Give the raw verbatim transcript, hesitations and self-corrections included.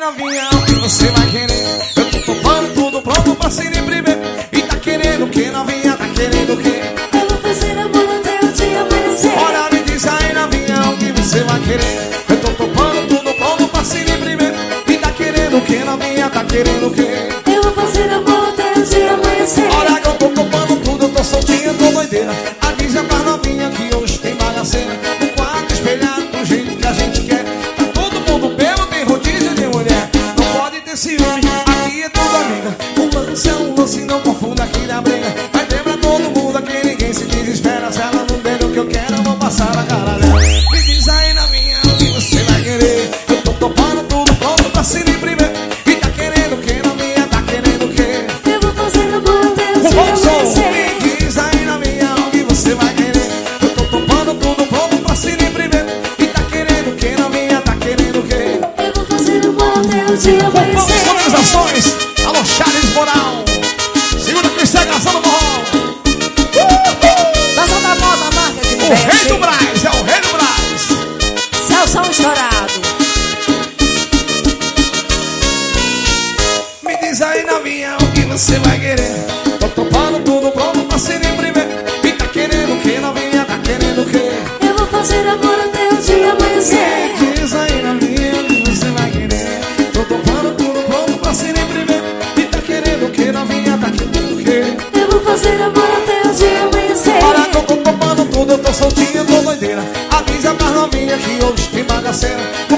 novinha, o que você vai querer? Eu tô topando tudo pronto pra se lhe primeiro. E tá querendo o que, novinha? Tá querendo o que? Eu vou fazer amor até o dia amanhecer. Olha, me diz aí, novinha, o que você vai querer? Eu tô topando tudo pronto pra se lhe primeiro. E tá querendo o que, novinha? Tá querendo o que? Eu vou fazer amor até o dia amanhecer. Olha que eu tô topando tudo, eu tô soltinha, tô doideira. Avisa pra novinha que hoje tem bagaceira. No quarto espelhado, do jeito que a gente quer. Tá todo mundo bêbado, tem rodízio de mulher. Não pode ter ciúme, aqui é tudo amiga. O lance é um lance, não confunda aqui na briga. Vai ter pra todo mundo aqui, ninguém se desespera. Se ela não der o que eu quero, eu vou passar a cara dela. Me diz aí, novinha, o que você vai querer? Eu tô topando tudo pronto pra se lhe primeiro. E tá querendo o que, novinha? Tá querendo o que? Eu vou fazer amor até o dia amanhecer. Me diz aí, novinha, o que você vai querer? Eu tô topando tudo pronto pra se lhe primeiro. E tá querendo o que, novinha? Tá querendo o que? Eu vou fazer amor até o dia amanhecer. Sonorizações, alô Charles Moral. Segunda Cristian Gração do Morro. Nação da moda, a marca de O rei do Brás, é o rei do Brás. Celso estourado. Me diz aí, novinha, o que você vai querer? Tô topando tudo pronto pra se lhe primeiro. E tá querendo o que, novinha? Tá querendo o que? Eu vou fazer amor até o dia amanhecer. Me diz aí, novinha, o que você vai querer? Tô topando tudo pronto pra se lhe primeiro. E tá querendo o que, novinha? Tá querendo o que? Eu vou fazer amor até o dia amanhecer. Olha que eu tô topando tudo, eu tô soltinha, tô doideira. Avisa pra novinha que hoje tem bagaceira.